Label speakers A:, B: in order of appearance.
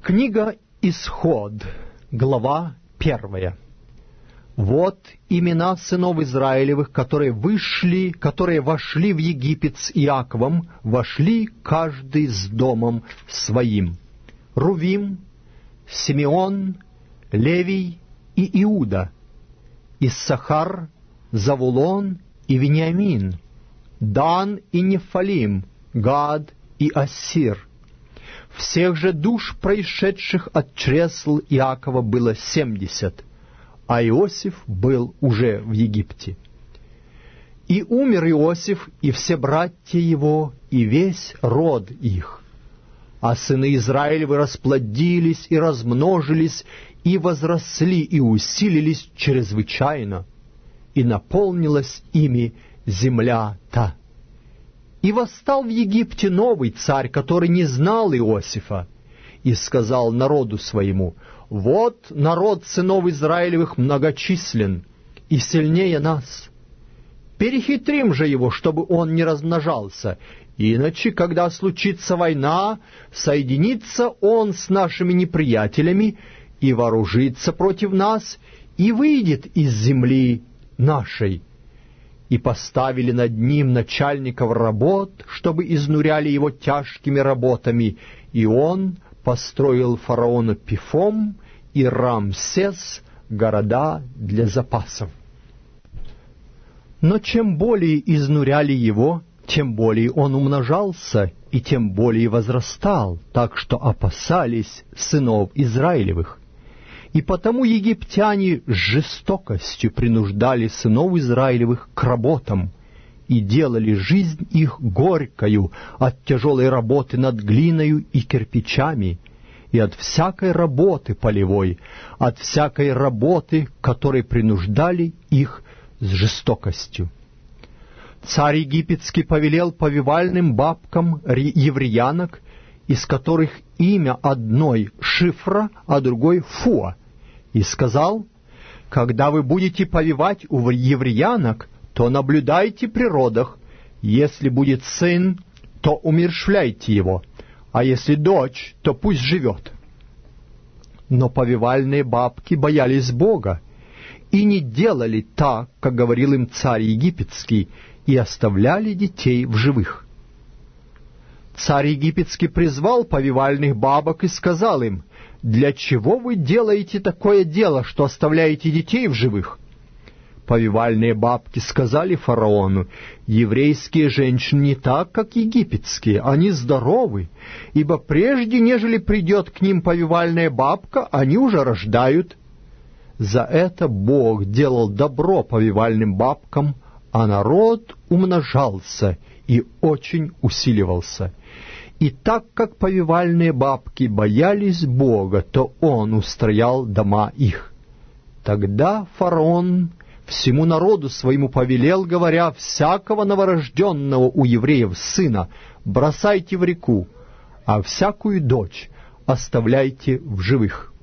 A: Книга Исход, глава 1. Вот имена сынов Израилевых, которые вошли в Египет с Иаковом, вошли каждый с домом своим. Рувим, Симеон, Левий и Иуда, Иссахар, Завулон и Вениамин, Дан и Нефалим, Гад и Ассир. Всех же душ, происшедших от чресл Иакова, было 70, а Иосиф был уже в Египте. И умер Иосиф, и все братья его, и весь род их. А сыны Израилевы расплодились и размножились, и возросли, и усилились чрезвычайно, и наполнилась ими земля та. И восстал в Египте новый царь, который не знал Иосифа, и сказал народу своему: «Вот народ сынов Израилевых многочислен и сильнее нас. Перехитрим же его, чтобы он не размножался, иначе, когда случится война, соединится он с нашими неприятелями и вооружится против нас, и выйдет из земли нашей». И поставили над ним начальников работ, чтобы изнуряли его тяжкими работами, и он построил фараону Пифом и Рамсес города для запасов. Но чем более изнуряли его, тем более он умножался, и тем более возрастал, так что опасались сынов Израилевых. И потому египтяне с жестокостью принуждали сынов Израилевых к работам и делали жизнь их горькою от тяжелой работы над глиною и кирпичами, и от всякой работы полевой, от всякой работы, которой принуждали их с жестокостью. Царь египетский повелел повивальным бабкам евреянок, из которых имя одной Шифра, а другой Фуа, и сказал: «Когда вы будете повивать у евреянок, то наблюдайте при родах. Если будет сын, то умерщвляйте его, а если дочь, то пусть живет». Но повивальные бабки боялись Бога и не делали так, как говорил им царь египетский, и оставляли детей в живых. Царь египетский призвал повивальных бабок и сказал им: «Для чего вы делаете такое дело, что оставляете детей в живых?» Повивальные бабки сказали фараону: «Еврейские женщины не так, как египетские, они здоровы, ибо прежде, нежели придет к ним повивальная бабка, они уже рождают». За это Бог делал добро повивальным бабкам, а народ умножался и очень усиливался. И так как повивальные бабки боялись Бога, то Он устроял дома их. Тогда фараон всему народу своему повелел, говоря: «Всякого новорожденного у евреев сына бросайте в реку, а всякую дочь оставляйте в живых».